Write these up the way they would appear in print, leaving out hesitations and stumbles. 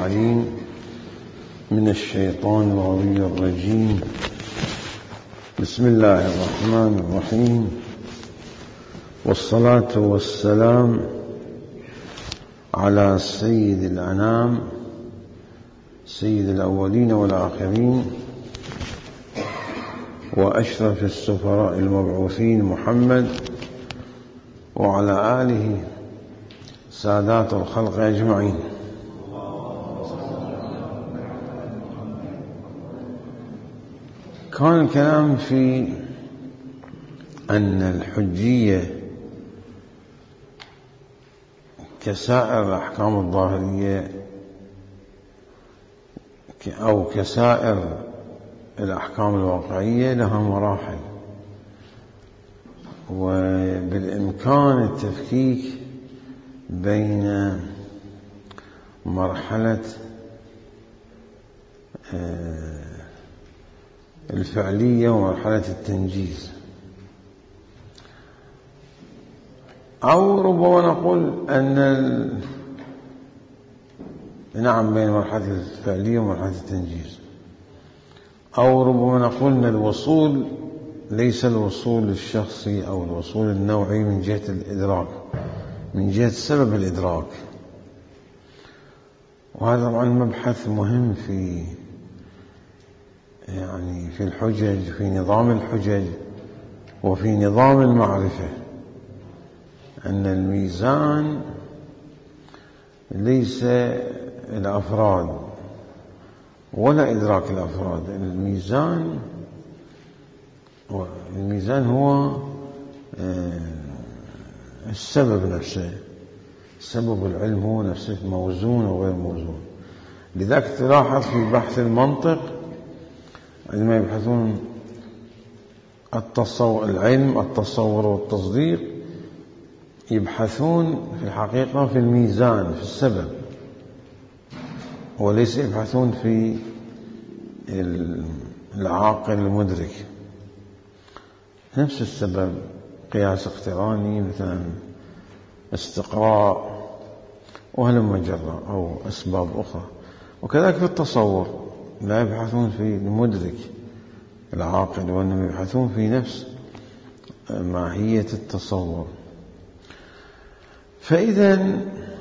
العليم من الشيطان الغوي الرجيم. بسم الله الرحمن الرحيم، والصلاة والسلام على سيد الأنام سيد الأولين والآخرين وأشرف السفراء المبعوثين محمد وعلى آله سادات الخلق أجمعين. كان الكلام في أن الحجية كسائر الأحكام الظاهرية أو كسائر الأحكام الواقعية لها مراحل، وبالإمكان التفكيك بين مرحلة الفعلية ومرحلة التنجيز، أو ربما نقول أن نعم بين مرحلة الفعلية ومرحلة التنجيز، أو ربما نقول أن الوصول ليس الوصول الشخصي أو الوصول النوعي من جهة الإدراك، من جهة سبب الإدراك. وهذا طبعا مبحث مهم في الحجج، في نظام الحجج وفي نظام المعرفة، أن الميزان ليس الأفراد ولا إدراك الأفراد. الميزان هو السبب نفسه، سبب العلم هو نفسه موزون وغير موزون. لذلك تلاحظ في بحث المنطق عندما يبحثون العلم، التصور والتصديق، يبحثون في الحقيقة في الميزان، في السبب، وليس يبحثون في العاقل المدرك. نفس السبب، قياس اقتراني مثلا، استقراء، وهلم جرا، أو أسباب أخرى. وكذلك في التصور لا يبحثون في المدرك العاقل، وإنما يبحثون في نفس ماهية التصور. فإذا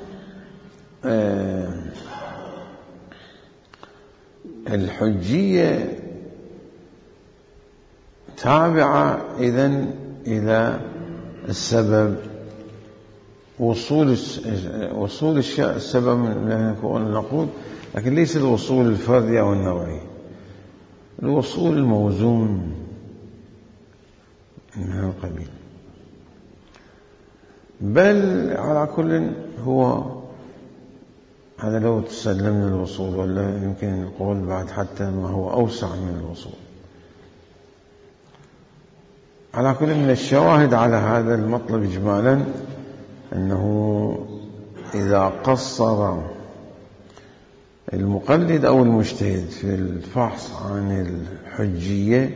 الحجية تابعة إذن إلى السبب، وصول السبب نقول، لكن ليس الوصول الفردي أو النوعي، الوصول الموزون من هذا القبيل. بل على كل هو هذا لو تسلمنا الوصول، ولا يمكن نقول بعد حتى ما هو أوسع من الوصول. على كل من الشواهد على هذا المطلب إجمالا أنه إذا قصر المقلد أو المجتهد في الفحص عن الحجية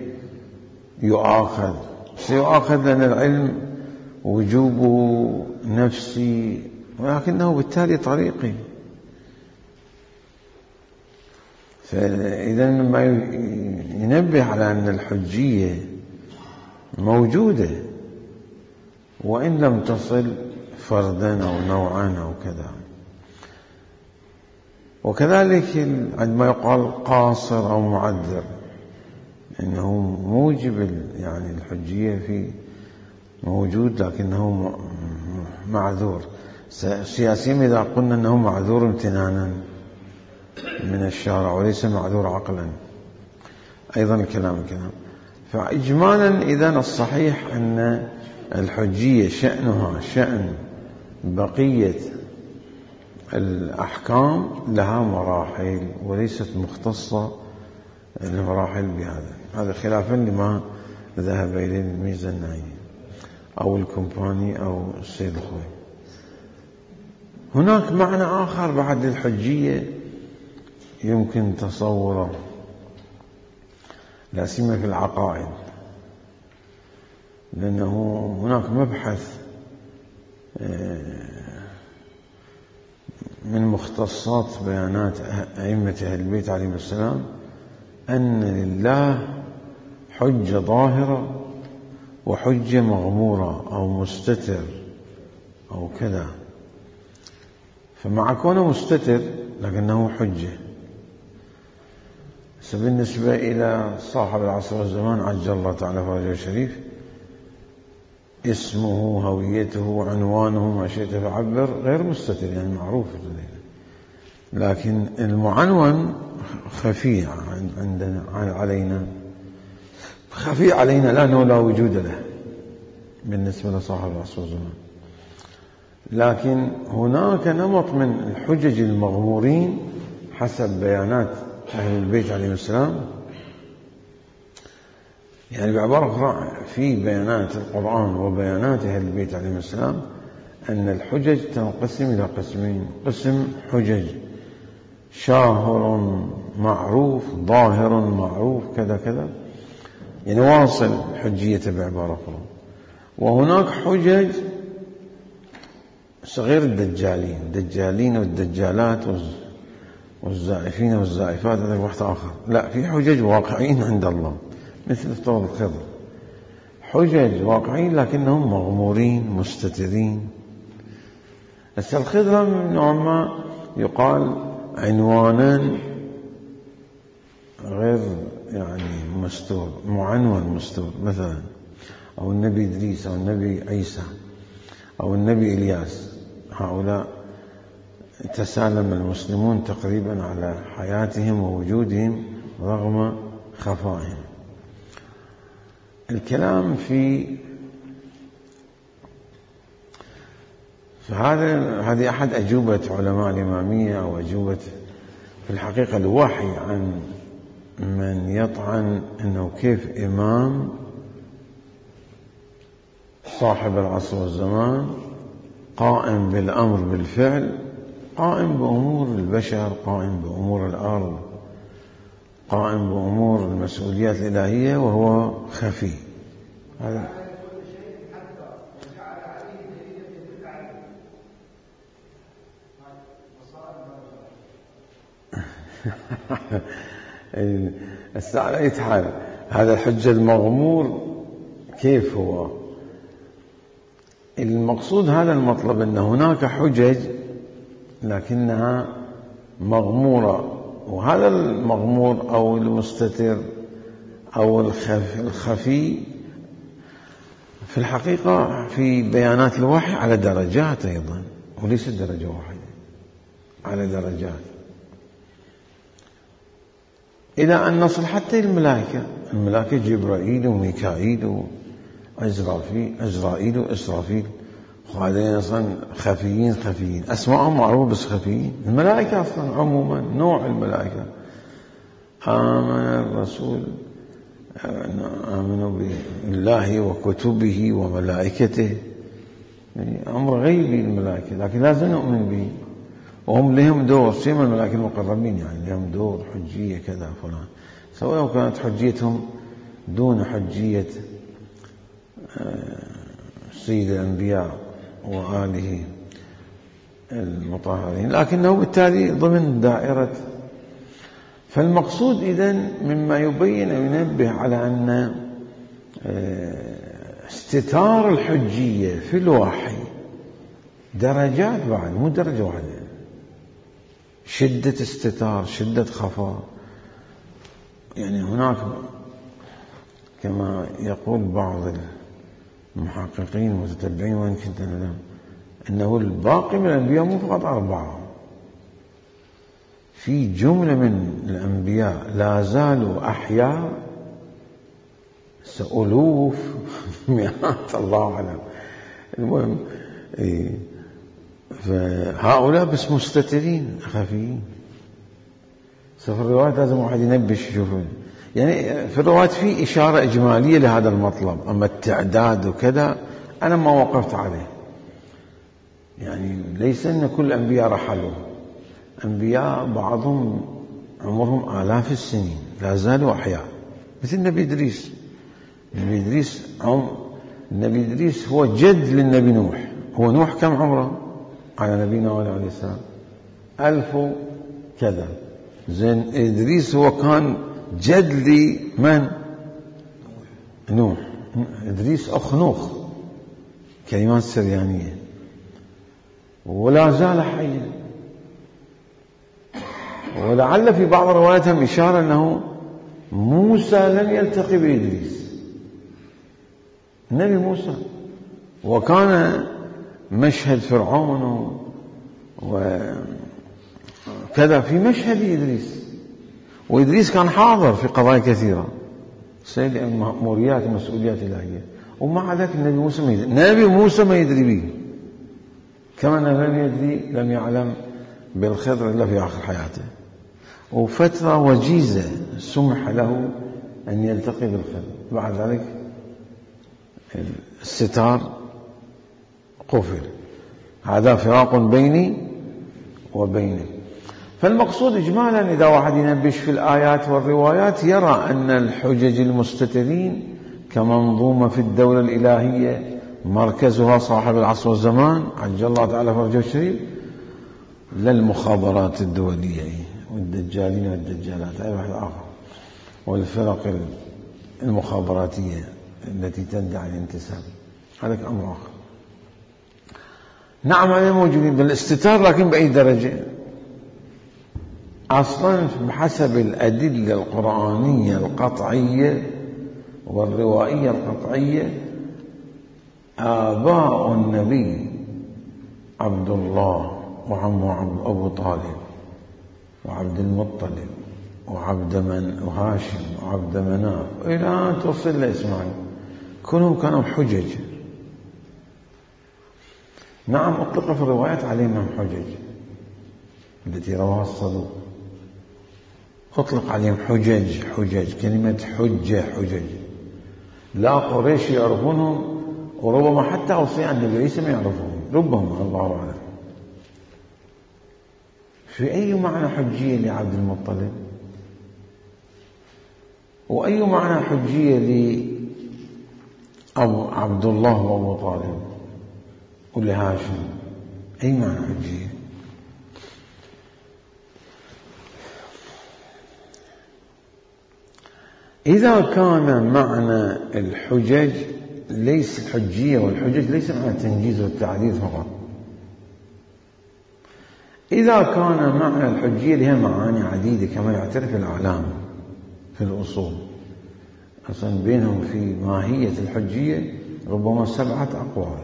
سيؤاخذ، لأن العلم وجوبه نفسي، ولكنه بالتالي طريقي. فإذا ما ينبه على أن الحجية موجودة وإن لم تصل فردا أو نوعا أو كذا. وكذلك عندما يقال قاصر أو معذر، إنه موجب الحجية في موجود لكنه معذور، سياسيا إذا قلنا أنه معذور امتنانا من الشارع وليس معذور عقلا، أيضا الكلام. فإجمالا إذن الصحيح أن الحجية شأنها شأن بقية الأحكام، لها مراحل وليست مختصة المراحل بهذا. هذا خلافا لما ذهب إليه الميزاني أو الكومباني أو السيد الخوي. هناك معنى آخر بعد للحجية يمكن تصوره، لا سيما في العقائد، لأنه هناك مبحث من مختصات بيانات أئمة أهل البيت عليهم السلام أن لله حجة ظاهرة وحجة مغمورة أو مستتر أو كذا. فمع كونه مستتر لكنه حجة. بالنسبة إلى صاحب العصر والزمان عجل الله تعالى فرجه الشريف، اسمه، هويته، عنوانه، ما شئت فعبر، غير مستتر يعني معروف، لكن المعنون خفي عندنا علينا، خفي علينا لأنه لا وجود له بالنسبة لصاحب العصر والزمان. لكن هناك نمط من الحجج المغمورين حسب بيانات أهل البيت عليهم السلام، يعني بعبارة أخرى في بيانات القرآن وبيانات أهل البيت عليهم السلام أن الحجج تنقسم إلى قسمين: قسم حجج شاهر معروف، ظاهر معروف، كذا كذا، يعني واصل حجيته بعبارة أخرى. وهناك حجج صغير الدجالين والدجالات والزائفين والزائفات، هذا وقت آخر. لا، في حجج واقعين عند الله مثل افتراض الخضر، حجج واقعين لكنهم مغمورين مستترين. الخضر نوعا ما يقال عنوانا غير يعني مستور، معنون مستور، مثلا أو النبي إدريس أو النبي عيسى أو النبي إلياس. هؤلاء تسالم المسلمون تقريبا على حياتهم ووجودهم رغم خفائهم. الكلام هذه أحد أجوبة علماء الإمامية أو أجوبة في الحقيقة الوحي عن من يطعن أنه كيف إمام صاحب العصر والزمان قائم بالأمر بالفعل، قائم بأمور البشر، قائم بأمور الأرض، قائم بأمور المسؤوليات الإلهية، وهو خفي. هذا على أي حال هذا الحجة المغمور كيف هو؟ المقصود هذا المطلب أن هناك حجج لكنها مغمورة، وهذا المغمور أو المستتر أو الخفي في الحقيقة في بيانات الوحي على درجات أيضا، وليس درجة واحدة، على درجات، إلى أن نصل حتى الملائكة جبرائيل وميكائيل وعزرائيل وإسرافيل، وهذين أصلا خفيين أسماءهم معروفة بس خفيين. الملائكة أصلا عموما نوع الملائكة، آمن الرسول، آمنوا بالله وكتبه وملائكته، يعني أمر غيبي الملائكة، لكن لازم نؤمن به، وهم لهم دور، سيما الملائكة المقربين يعني لهم دور حجية كذا فلان، سواء كانت حجيتهم دون حجية سيد الأنبياء وآله المطهرين، لكنه بالتالي ضمن دائرة. فالمقصود إذن مما يبين وينبه على أن استتار الحجية في الوحي درجات، بعد مو درجة واحدة، شدة استتار، شدة خفاء. يعني هناك كما يقول بعض المحققين المتتبعين وإن كنت أنا أنه الباقي من الأنبياء مو فقط 4، في جملة من الأنبياء لا زالوا أحياء، سألوف مئات، الله أعلم. المهم فهؤلاء بس مستترين خفيين. في الروايات لازم واحد ينبش يشوفون، يعني في الروايات في إشارة إجمالية لهذا المطلب، أما التعداد وكذا أنا ما وقفت عليه. يعني ليس أن كل الأنبياء رحلوا، أنبياء بعضهم عمرهم آلاف السنين لا زالوا أحياء، مثل النبي إدريس. النبي إدريس هو جد للنبي نوح. هو نوح كم عمره على نبينا عليه السلام؟ 1000 كذا. زين إدريس هو كان جد لمن؟ نوح. إدريس أخنوخ كلمات سريانية ولا زال حيا. ولعل في بعض الروايات إشارة أنه موسى لم يلتقي بإدريس، النبي موسى، وكان مشهد فرعون وكذا في مشهد إدريس، وإدريس كان حاضر في قضايا كثيرة، سيد مأموريات ومسؤوليات إلهية، ومع ذلك النبي موسى ما يدري به، كما أنه لم يعلم بالخضر إلا في آخر حياته، وفترة وجيزة سمح له أن يلتقي بالخضر، بعد ذلك الستار قفل. هذا فراق بيني وبينك. فالمقصود إجمالا إذا واحد ينبش في الآيات والروايات يرى أن الحجج المستترين كمنظومة في الدولة الإلهية مركزها صاحب العصر والزمان عجل الله تعالى فرجه الشريف، لا المخابرات الدولية والدجالين والدجالات أي واحد آخر، والفرق المخابراتية التي تدعي الانتساب، هذا أمر آخر. نعم هذا موجودين بالاستتار، لكن بأي درجة؟ أصلا بحسب الأدلة القرآنية القطعية والروائية القطعية آباء النبي عبد الله وعمه أبو طالب وعبد المطلب وهاشم وعبد مناف إلى أن توصل لإسماعيل كلهم كانوا حجج. نعم أطلق في الروايات عليهم حجج التي رواها الصدوق، أطلق عليهم حجج كلمة حجج، لا قريش يعرفونهم، وربما حتى أوصياء النبي عيسى ما يعرفونهم، ربما الله أعلم. في أي معنى حجية لعبد المطلب؟ وأي معنى حجية لعبد الله وأبو طالب ولهاشم؟ أي معنى حجية؟ إذا كان معنى الحجج ليس الحجية والحجج ليس معنى التنجيز والتعديل فقط، إذا كان معنى الحجية لها معاني عديدة كما يعترف الأعلام في الأصول، أصلا بينهم في ماهية الحجية ربما 7 أقوال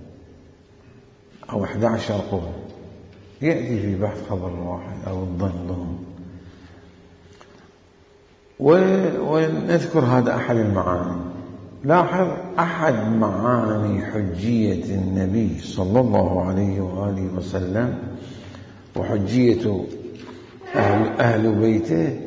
أو 11 قول، يأتي في بحث خبر واحد أو الظن، ونذكر هذا أحد المعاني. لاحظ أحد معاني حجية النبي صلى الله عليه وآله وسلم وحجية أهل بيته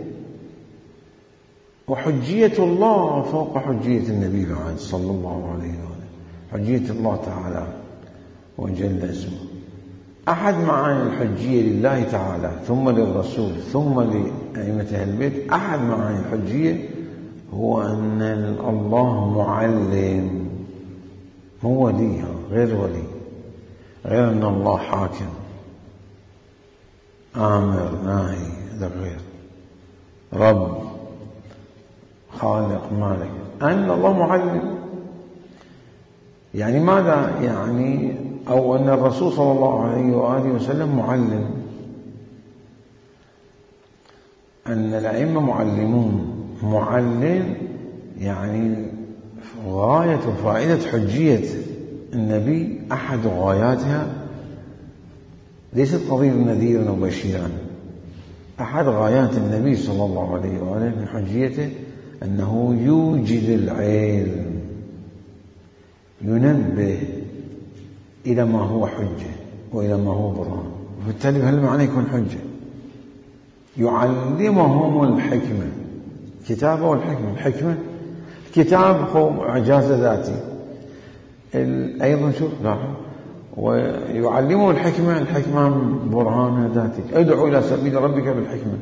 وحجية الله فوق حجية النبي بعد صلى الله عليه وآله، حجية الله تعالى وجل اسمه. أحد معاني الحجية لله تعالى ثم للرسول ثم لأئمة أهل البيت، أحد معاني الحجية هو أن الله معلم، مو ولي، غير ولي، غير أن الله حاكم آمر ناهي، هذا غير رب خالق مالك، أن الله معلم. يعني ماذا يعني؟ أو أن الرسول صلى الله عليه وآله وسلم معلم، أن الأئمة معلمون. معلم يعني غاية وفائدة حجية النبي، أحد غاياتها ليست طبيب نذيرا وبشيرا، أحد غايات النبي صلى الله عليه وآله من حجيته أنه يوجد العلم، ينبه إلى ما هو حجة وإلى ما هو برهان، وبالتالي هل معنى يكون حجة؟ يعلمهم الحكمة، كتابه والحكمة. الحكمة كتاب هو إعجاز ذاتي، أيضا شوف لاحظ، ويعلمه الحكمة برهان ذاتي، ادعو إلى سبيل ربك بالحكمة.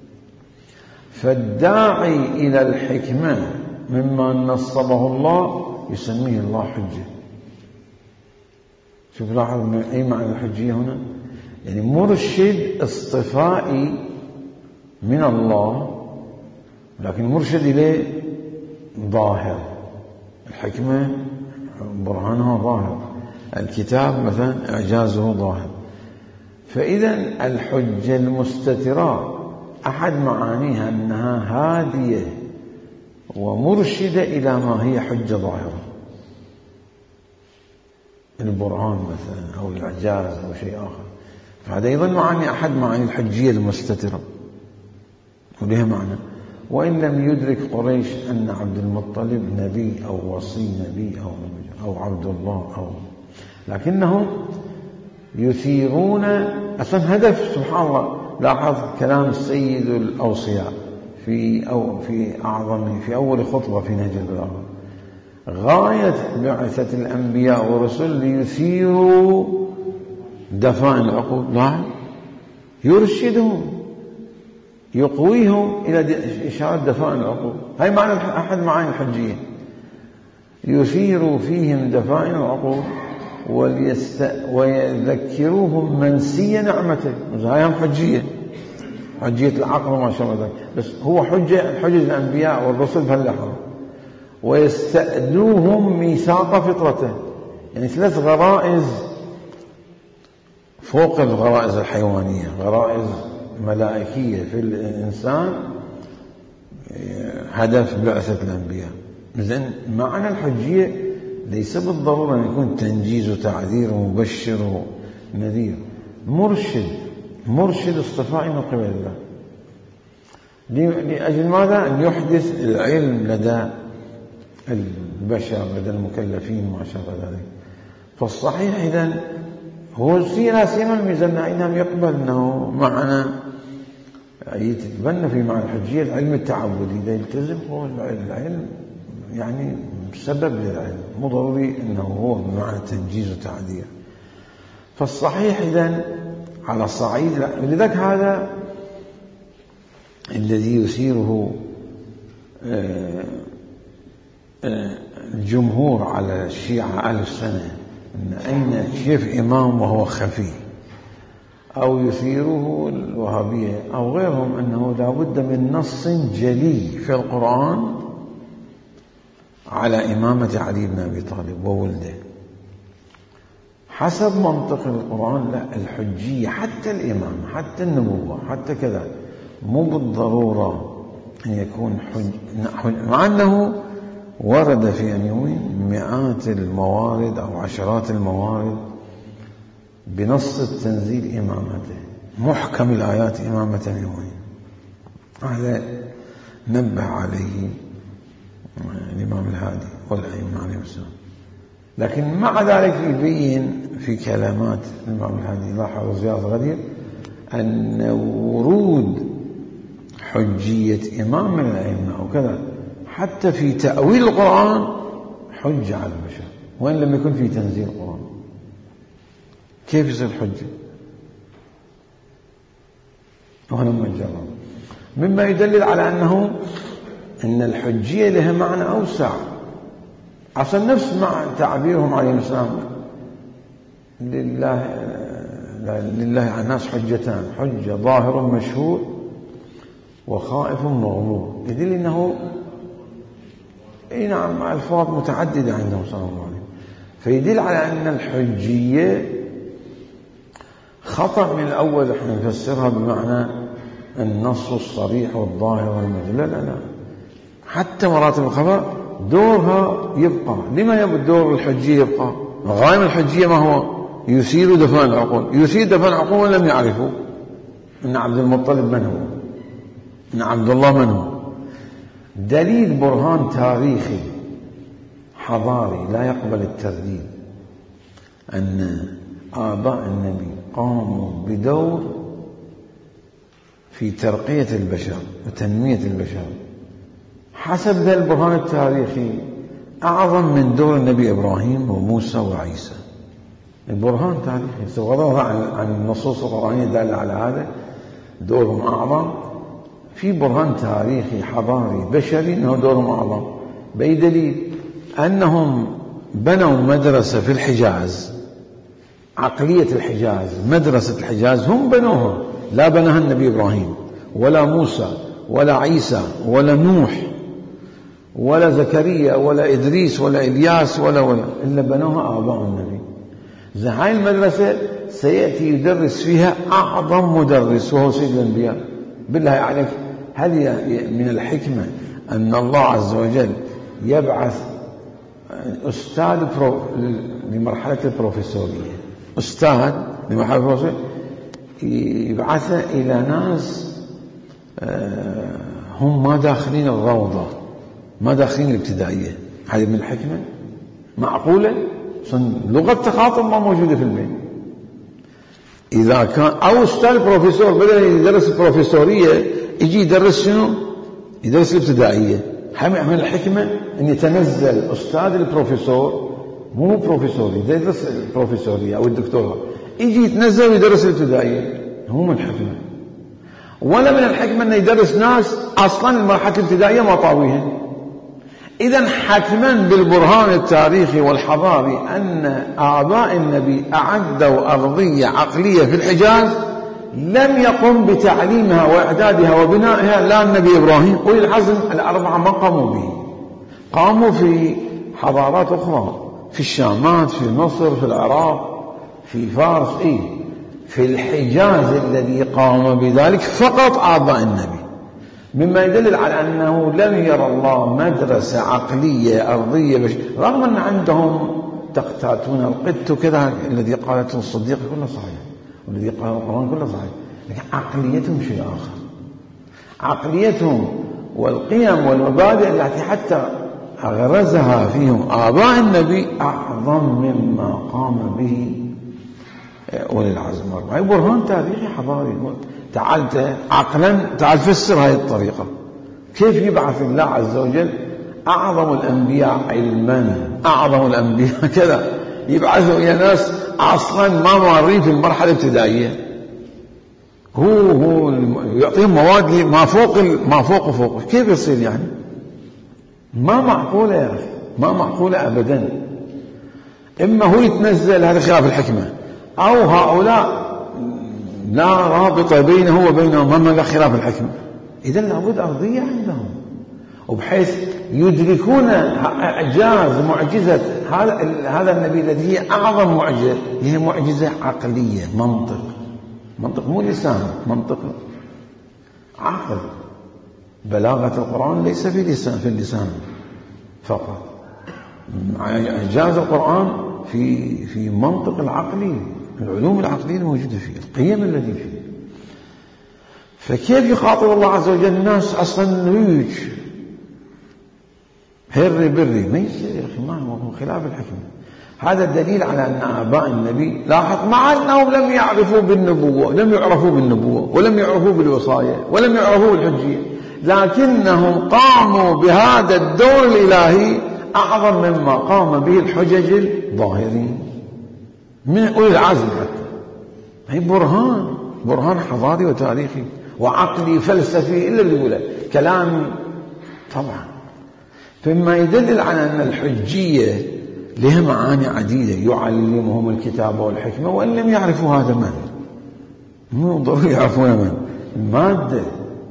فالداعي إلى الحكمة مما نصبه الله يسميه الله حجة. شوف لاحظ أي معنى الحجية هنا؟ يعني مرشد اصطفائي من الله، لكن مرشد إليه ظاهر. الحكمة برهانها ظاهر، الكتاب مثلا إعجازه ظاهر. فإذا الحجة المستترة أحد معانيها أنها هادية ومرشدة إلى ما هي حجة ظاهرة، البرهان مثلا أو الإعجاز أو شيء آخر. فهذا أيضا معاني أحد معاني الحجية المستترة ولها معنى. وإن لم يدرك قريش أن عبد المطلب نبي أو وصي نبي أو عبد الله لكنهم يثيرون أصلا هدف. سبحان الله، لاحظ كلام السيد الأوصياء في أول خطبة في نهج البلاغة: غاية بعثة الأنبياء والرسل ليثيروا دفائن العقول. لا، يرشدهم، يقويهم إلى إشارة دفائن العقول. هاي معنى أحد معاني الحجية، يثير فيهم دفائن العقول ويذكروهم منسي نعمته. هاي هم حجية العقل وما شابه ذلك، بس هو حجة الأنبياء والرسل بهاللحظة. ويستأدوهم ميثاق فطرته، يعني 3 غرائز فوق الغرائز الحيوانية، غرائز ملائكية في الإنسان هدف بعثة الأنبياء. إذن معنى الحجية ليس بالضرورة أن يكون تنجيز وتعذير ومبشر ونذير، مرشد اصطفائي من قبل الله. لأجل ماذا؟ أن يحدث العلم لدى البشر، لدى المكلفين وما شابه ذلك. فالصحيح إذن هو سيما الميزان إنهم يقبل أنه معنى يتبنى في معنى الحجية العلم التعبدي، إذا يلتزم هو العلم يعني سبب للعلم، مو ضروري أنه هو بمعنى تنجيز وتعديل. فالصحيح إذن على صعيد، لذلك هذا الذي يثيره الجمهور على الشيعة 1000 سنة، أن أين كيف إمام وهو خفي، أو يثيره الوهابية أو غيرهم أنه لا بد من نص جلي في القرآن على إمامة علي بن أبي طالب وولده. حسب منطق القرآن لا، الحجية حتى الإمام حتى النبوة حتى كذا مو بالضرورة أن يكون حج، مع أنه ورد في أنيوين مئات الموارد أو عشرات الموارد بنص التنزيل إمامته، محكم الآيات إمامة أنيوين. هذا نبه عليه الإمام الهادي والأئمة عليهم السلام. لكن مع ذلك يبين في كلمات الإمام الهادي، لاحظ زيادة غدير، أن ورود حجية إمام من الأئمة أو كذا حتى في تأويل القرآن حجة على البشر، وإن لم يكن في تنزيل القرآن. كيف يصير حجة؟ وهلم نجرب. مما يدلل على أن الحجية لها معنى أوسع. عشان نفس مع تعبيرهم عليه السلام لله على الناس حجتان، حجة ظاهر مشهود وخائف مغمور، يدل أنه نعم ألفاظ متعددة عندهم صلى الله عليه وسلم، فيدل على أن الحجية خطأ من الأول احنا نفسرها بمعنى النص الصريح والظاهر والمجل. لا، حتى مراتب الخبر دورها يبقى. لما يبقى دور الحجية يبقى؟ غاية الحجية ما هو؟ يثير دفان العقول. يثير دفان العقول ولم يعرفوا أن عبد المطلب من هو، أن عبد الله من هو. دليل برهان تاريخي حضاري لا يقبل الترديد أن آباء النبي قاموا بدور في ترقية البشر وتنمية البشر حسب ذا البرهان التاريخي أعظم من دور النبي إبراهيم وموسى وعيسى. البرهان تاريخي بغض عن النصوص القرآنية الدالة على هذا، دورهم أعظم. في برهان تاريخي حضاري بشري أنه دورهم أعظم. بأي دليل؟ أنهم بنوا مدرسة في الحجاز عقلية الحجاز، مدرسة الحجاز هم بنوها، لا بناها النبي إبراهيم ولا موسى ولا عيسى ولا نوح ولا زكريا ولا إدريس ولا إلياس ولا إلا بنوها آباء النبي. هاي المدرسة سيأتي يدرس فيها أعظم مدرس وهو سيد الأنبياء. بالله عليك، هل من الحكمة أن الله عز وجل يبعث أستاذ لمرحلة البروفيسورية، أستاذ لمرحلة البروفيسورية، يبعثه إلى ناس هم ما داخلين الروضة، ما داخلين الابتدائية؟ هذه من الحكمة؟ معقولة؟ لغة تخاطب ما موجودة في البيت. إذا كان أو أستاذ بروفيسور بدل يدرس البروفيسورية يجي يدرس شنو؟ يدرس الابتدائية. من الحكمة أن يتنزل أستاذ البروفيسور، مو بروفيسوري يدرس البروفيسورية أو الدكتوراه، يجي يتنزل ويدرس الابتدائية. هو من الحكمة. ولا من الحكمة أن يدرس ناس أصلا المرحلة الابتدائية ما طاويهن. إذن حتما بالبرهان التاريخي والحضاري أن آباء النبي أعدوا أرضية عقلية في الحجاز لم يقم بتعليمها وإعدادها وبنائها لا النبي إبراهيم أولي العزم الأربعة ما قاموا به. قاموا في حضارات أخرى، في الشامات، في مصر، في العراق، في فارس. في الحجاز الذي قام بذلك فقط آباء النبي، مما يدل على أنه لم يرى الله مدرسة عقلية أرضية رغم أن عندهم تقتاتون القت وكذا الذي قالته الصديق كله صحيح والذي قال القرآن كله صحيح، لكن عقليتهم شيء آخر. عقليتهم والقيم والمبادئ التي حتى أغرزها فيهم آباء النبي أعظم مما قام به أولي العزم الأربعة. هي برهان تاريخي حضاري. تعال عقلا تعال فسر هذه الطريقة. كيف يبعث الله عز وجل أعظم الأنبياء علما، أعظم الأنبياء كذا، يبعثوا إلى ناس أصلا ما مارين في المرحلة الابتدائية، هو يعطيهم مواد ما فوق. كيف يصير يعني؟ ما معقولة يا أخي، ما معقولة أبدا. إما هو يتنزل، هذا خلاف الحكمة، أو هؤلاء لا رابط بينه وبينهم، هم خلاف الحكمة. إذن لابد أرضية عندهم، وبحيث يدركون إعجاز معجزة هذا النبي الذي هي أعظم معجزة، هي معجزة عقلية، منطق مو لسان، منطق عقل. بلاغة القرآن ليس في اللسان فقط، إعجاز القرآن في منطق العقلي، العلوم العقلية الموجودة فيه، القيم التي فيه. فكيف يخاطب الله عز وجل الناس أصلا ريج هري بري؟ ما يصير يا أخي، ما هو خلاف الحكمة. هذا الدليل على أن آباء النبي لاحظ مع أنهم لم يعرفوا بالنبوة ولم يعرفوا بالوصايا ولم يعرفوا بالحجية، لكنهم قاموا بهذا الدور الإلهي أعظم مما قام به الحجج الظاهرين من أولي العزم. حتى هي برهان حضاري وتاريخي وعقلي فلسفي إلا بيقوله كلام طبعا. فيما يدل على أن الحجية لها معاني عديدة، يعلمهم الكتاب والحكمة وإن لم يعرفوا هذا من، مو ضروري يعرفون من. المادة،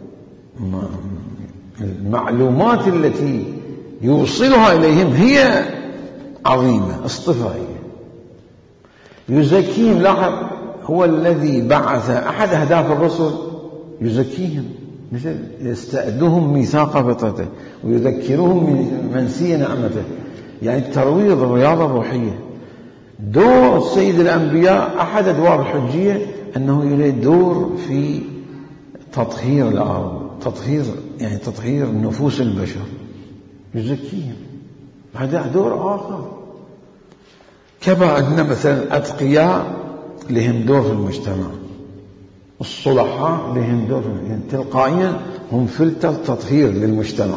المعلومات التي يوصلها إليهم هي عظيمة اصطفائية. يزكيهم. لاحظ، هو الذي بعث أحد أهداف الرسل يزكيهم، مثل يستأدهم ميثاق فطرته ويذكرهم منسي نعمته، يعني ترويض الرياضة الروحية. دور سيد الأنبياء أحد أدوار الحجية أنه يريد دور في تطهير الأرض، تطهير نفوس البشر، يزكيهم. هذا دور آخر. كما أن مثلا الأتقياء لهم دور في المجتمع، الصلحاء لهم دور يعني تلقائيا هم فلتر تطهير للمجتمع.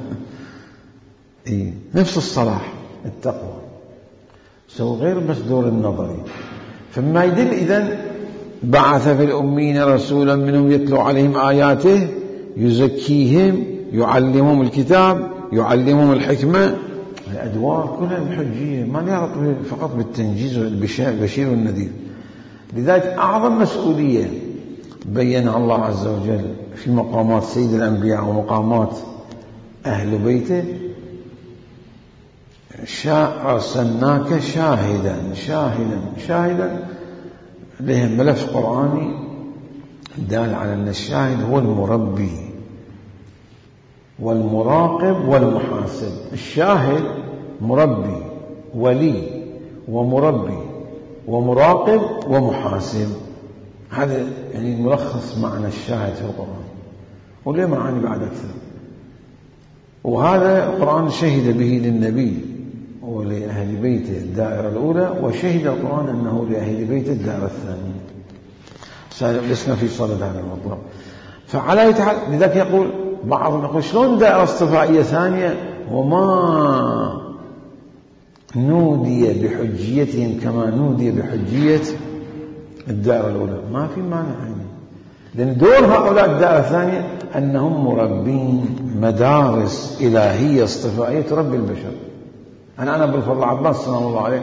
نفس الصلاح، التقوى، سوى غير بس دور النظري. فما يدل إذن بعث في الأمين رسولا منهم يتلو عليهم آياته يزكيهم يعلمهم الكتاب يعلمهم الحكمة. الأدوار كلها الحجية ما لها فقط بالتنجيز والبشير والنذير. لذلك أعظم مسؤولية بينها الله عز وجل في مقامات سيد الأنبياء ومقامات أهل بيته: أرسلناك شاهدا لهم ملف قرآني دال على أن الشاهد هو المربي والمراقب والمحاسب. الشاهد مربي ولي ومربي ومراقب ومحاسب. هذا يعني ملخص معنى الشاهد في القرآن، وليه معاني بعد أكثر. وهذا القرآن شهد به للنبي ولأهل بيته الدائرة الأولى، وشهد القرآن أنه لأهل بيته الدائرة الثانية. لسنا في صدد هذا المطلب. فعلى يتحل لذلك يقول بعضهم يقول شلون دائرة اصطفائية ثانية وما نودي بحجيتهم كما نودي بحجية الدائرة الأولى؟ ما في مانع يعني، لأن دور هؤلاء الدائرة الثانية أنهم مربين مدارس إلهية اصطفائية تربي البشر. أنا أبو الفضل عباس سلام الله عليه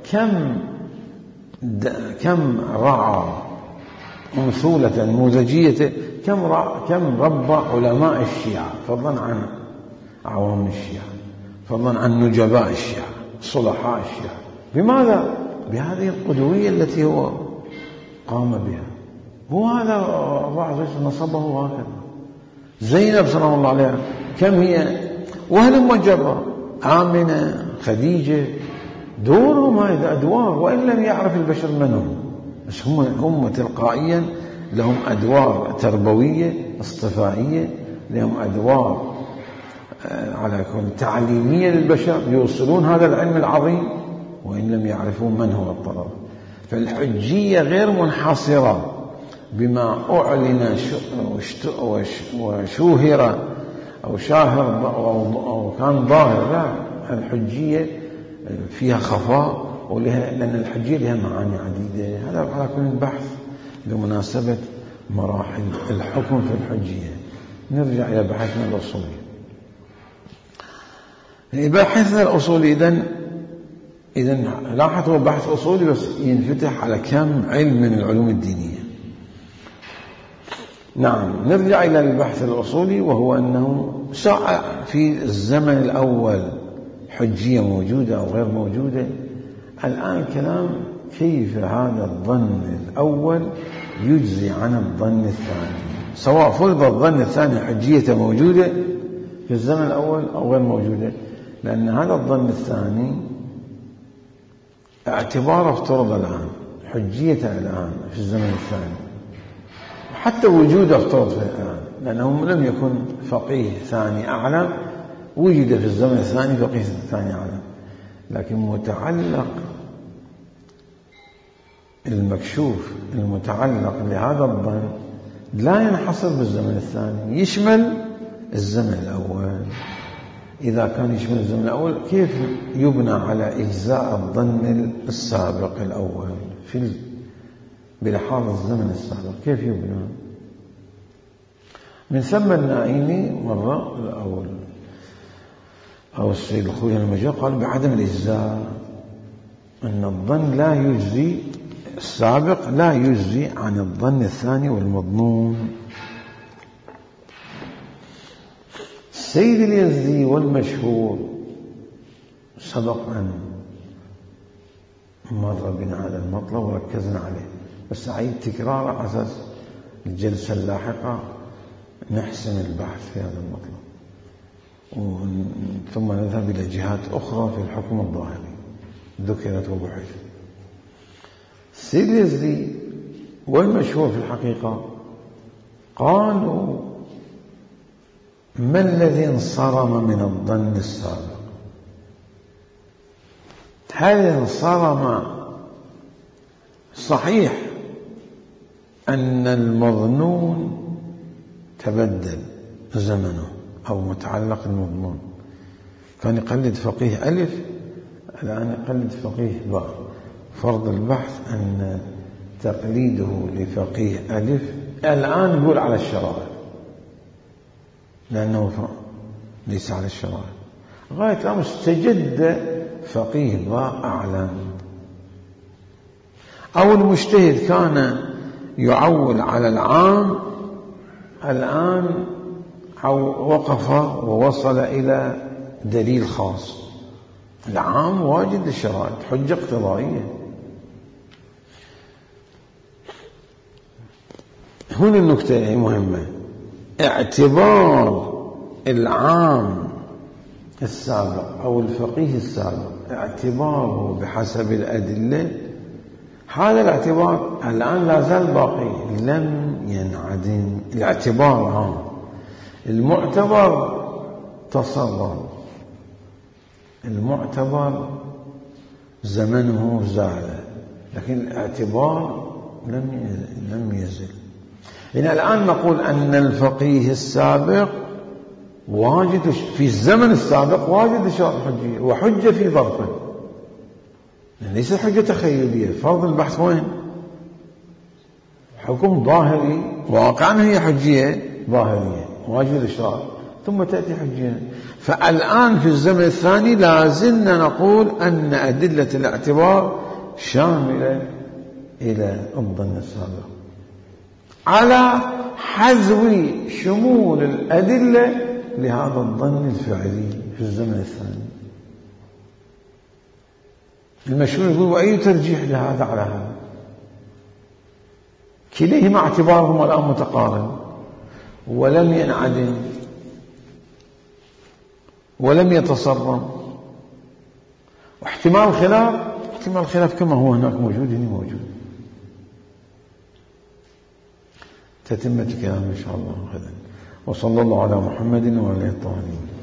كم رعى أمثولة نموذجية، كم ربى علماء الشيعة فضلا عن عوام الشيعة، فضلا عن نجباء الشيعة صلحاء الشيعة. بماذا؟ بهذه القدوية التي هو قام بها. هو هذا الله عز وجل نصبه هكذا. زينب سلام الله عليها كم هي وهل مجرة، آمنة، خديجة، دورهم هذه أدوار، وإن لم يعرف البشر من هم، بس هم تلقائيا لهم أدوار تربوية اصطفائية، لهم أدوار على كل تعليمية للبشر يوصلون هذا العلم العظيم وإن لم يعرفوا من هو الطرف. فالحجية غير منحصرة بما أعلن وشوهر أو شاهر أو كان ظاهر، لا، الحجية فيها خفاء، لأن الحجية لها معاني عديدة. هذا على كل بحث بمناسبة مراحل الحكم في الحجية. نرجع إلى بحثنا الأصولي. بحثنا الأصولي إذن لاحظ هو بحث أصولي بس ينفتح على كم علم من العلوم الدينية. نعم، نرجع إلى البحث الأصولي، وهو أنه سواء في الزمن الأول حجية موجودة أو غير موجودة، الآن كلام كيف هذا الظن الأول يجزي عن الظن الثاني، سواء فرض الظن الثاني حجية موجودة في الزمن الأول أو غير موجودة، لأن هذا الظن الثاني اعتباره افترض الآن، حجيته الآن في الزمن الثاني، حتى وجوده افترض في الآن، لأنه لم يكن فقيه ثاني أعلم، وجد في الزمن الثاني فقيه ثاني أعلم، لكن متعلق المكشوف المتعلق لهذا الظن لا ينحصر بالزمن الثاني، يشمل الزمن الأول. إذا كان يشمل الزمن الأول كيف يبنى على إجزاء الظن السابق الأول بلحاظ الزمن السابق؟ كيف يبنى؟ من ثم النائمي مرة أو السيد الخوي المجيد قال بعدم الإجزاء، أن الظن لا يجزي، السابق لا يجزي عن الظن الثاني والمضمون. السيد اليزدي والمشهور سبق أن مر بنا هذا المطلب وركزنا عليه، بس أعيد تكراره على أساس الجلسة اللاحقة نحسن البحث في هذا المطلب، ثم نذهب إلى جهات أخرى في الحكم الظاهري ذكرت وبحث. السيد اليزدي والمشهور في الحقيقة قالوا ما الذي انصرم من الظن السابق؟ هل انصرم صحيح أن المظنون تبدل زمنه أو متعلق المضمون، كان يقلد فقيه ألف الآن يقلد فقيه باء، فرض البحث أن تقليده لفقيه ألف الآن يقول على الشرائع، لأنه ليس على الشرائع، غاية الأمر استجد فقيه ضاء أعلام، أو المجتهد كان يعول على العام، الآن وقف ووصل إلى دليل خاص. العام واجد الشرائط، حجة اقتضائية. هنا النكتة مهمة، اعتبار العام السابق أو الفقيه السابق اعتباره بحسب الأدلة، هذا الاعتبار الآن لا زال باقي، لم ينعدم. الاعتبار عام، المعتبر تصرف، المعتبر زمنه زال، لكن الاعتبار لم يزل. يعني الآن نقول أن الفقيه السابق واجد في الزمن السابق واجد شرط حجية وحجة في ظرفه، ليس حجة تخيلية. فرض البحث وين؟ حكم ظاهري، واقعا هي حجية ظاهرية واجد الشرط، ثم تأتي حجية. فالآن في الزمن الثاني لازلنا نقول أن أدلة الاعتبار شاملة إلى الظن السابق، على حذو شمول الأدلة لهذا الظن الفعلي في الزمن الثاني. المشهور يقول وأي ترجيح لهذا على هذا؟ كليهما اعتبارهما الآن متقارن، ولم ينعدم ولم يتصرم. واحتمال الخلاف كما هو هناك موجود هنا موجود. تتمة كلام إن شاء الله غدا. وصلى الله على محمد وعلى آله الطاهرين.